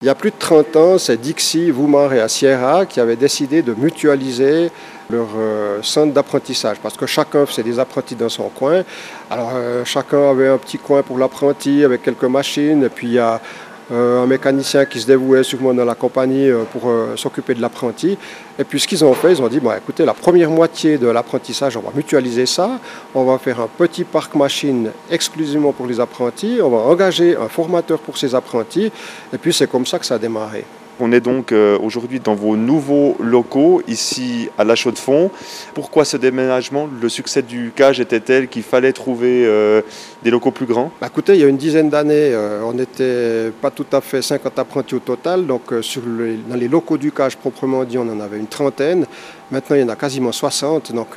Il y a plus de 30 ans, c'est Dixie, Voumar et Sierra qui avaient décidé de mutualiser leur centre d'apprentissage parce que chacun faisait des apprentis dans son coin. Alors chacun avait un petit coin pour l'apprenti avec quelques machines et puis il y a un mécanicien qui se dévouait sûrement dans la compagnie pour s'occuper de l'apprenti. Et puis ce qu'ils ont fait, ils ont dit, bon, écoutez, la première moitié de l'apprentissage, on va mutualiser ça, on va faire un petit parc machine exclusivement pour les apprentis, on va engager un formateur pour ces apprentis, et puis c'est comme ça que ça a démarré. On est donc aujourd'hui dans vos nouveaux locaux, ici à La Chaux-de-Fonds. Pourquoi ce déménagement? Le succès du CAGE était tel qu'il fallait trouver des locaux plus grands? Écoutez, il y a une dizaine d'années, on n'était pas tout à fait 50 apprentis au total. Donc dans les locaux du CAGE proprement dit, on en avait une trentaine. Maintenant, il y en a quasiment 60. Donc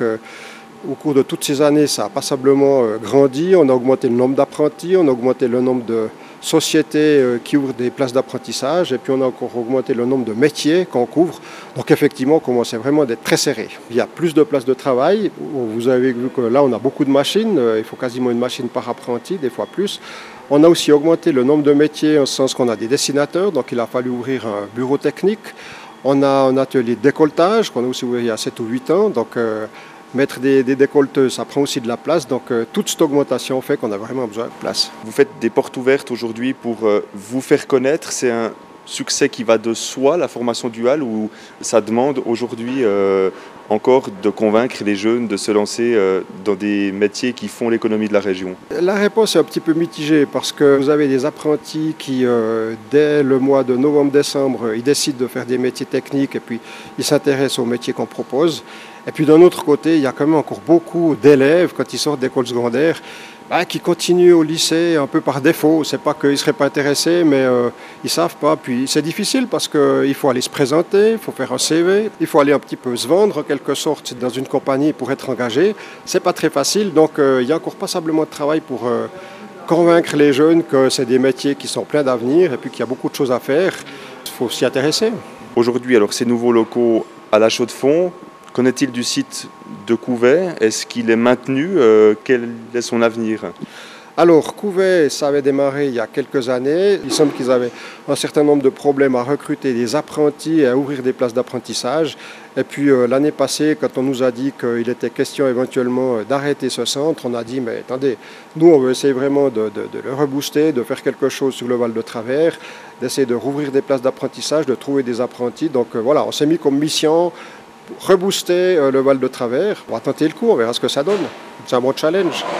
au cours de toutes ces années, ça a passablement grandi. On a augmenté le nombre d'apprentis, on a augmenté le nombre de sociétés qui ouvrent des places d'apprentissage et puis on a encore augmenté le nombre de métiers qu'on couvre. Donc effectivement, on commençait vraiment d'être très serré. Il y a plus de places de travail. Vous avez vu que là, on a beaucoup de machines. Il faut quasiment une machine par apprenti, des fois plus. On a aussi augmenté le nombre de métiers en ce sens qu'on a des dessinateurs. Donc il a fallu ouvrir un bureau technique. On a un atelier de décolletage qu'on a aussi ouvert il y a 7 ou 8 ans. Donc mettre des décolleteuses, ça prend aussi de la place. Donc toute cette augmentation fait qu'on a vraiment besoin de place. Vous faites des portes ouvertes aujourd'hui pour vous faire connaître. C'est un succès qui va de soi, la formation duale, ou ça demande aujourd'hui encore de convaincre les jeunes de se lancer dans des métiers qui font l'économie de la région? La réponse est un petit peu mitigée parce que vous avez des apprentis qui, dès le mois de novembre-décembre, ils décident de faire des métiers techniques et puis ils s'intéressent aux métiers qu'on propose. Et puis d'un autre côté, il y a quand même encore beaucoup d'élèves, quand ils sortent d'école secondaire, qui continuent au lycée un peu par défaut. C'est pas qu'ils ne seraient pas intéressés, mais ils ne savent pas. Puis c'est difficile parce qu'il faut aller se présenter, il faut faire un CV, il faut aller un petit peu se vendre en quelque sorte dans une compagnie pour être engagé. C'est pas très facile, donc il y a encore passablement de travail pour convaincre les jeunes que c'est des métiers qui sont pleins d'avenir et puis qu'il y a beaucoup de choses à faire. Il faut s'y intéresser. Aujourd'hui, alors ces nouveaux locaux à La Chaux-de-Fonds, qu'en est-il du site de Couvet? Est-ce qu'il est maintenu? Quel est son avenir? Alors, Couvet, ça avait démarré il y a quelques années. Il semble qu'ils avaient un certain nombre de problèmes à recruter des apprentis et à ouvrir des places d'apprentissage. Et puis l'année passée, quand on nous a dit qu'il était question éventuellement d'arrêter ce centre, on a dit, mais attendez, nous on veut essayer vraiment de le rebooster, de faire quelque chose sur le Val de Travers, d'essayer de rouvrir des places d'apprentissage, de trouver des apprentis. Donc voilà, on s'est mis comme mission rebooster le Val de Travers. On va tenter le coup, on verra ce que ça donne. C'est un bon challenge.